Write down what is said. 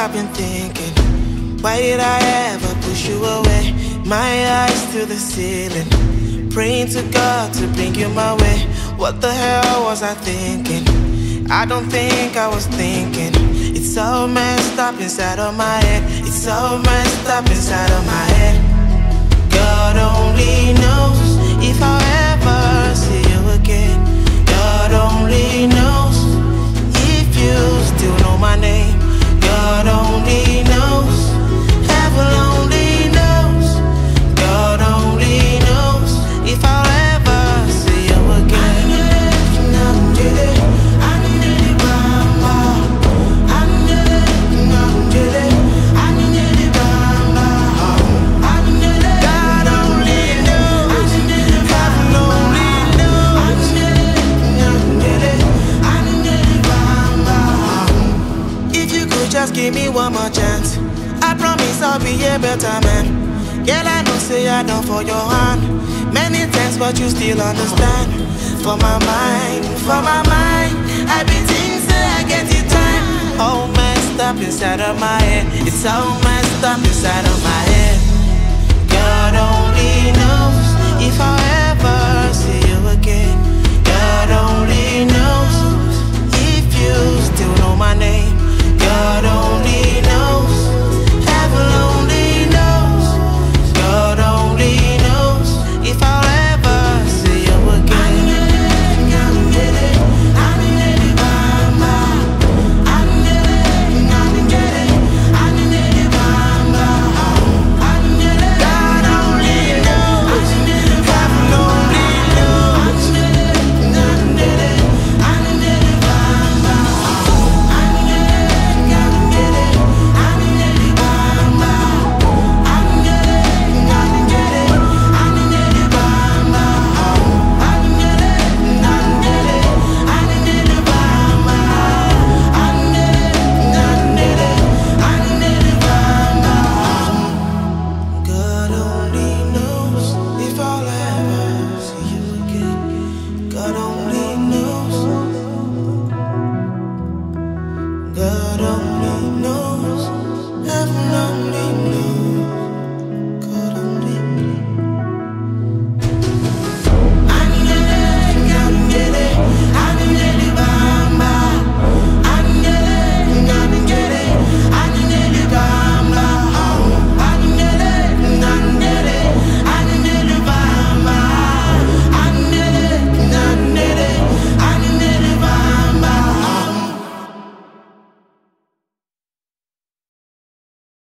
I've been thinking, why did I ever push you away? My eyes to the ceiling, praying to God to bring you my way. What the hell was I thinking? I don't think I was thinking. It's so messed up inside of my head. It's so messed up inside of my head. God only knows if I'll ever see you again. God only knows if you still know my name. God only knows. Heaven only knows. God only knows if I'll ever see you again. Just give me one more chance. I promise I'll be a better man. Girl, I know say I done for your hand many times, but you still understand. For my mind, I be thinking say I get it time. All messed up inside of my head. It's all messed up inside of my head.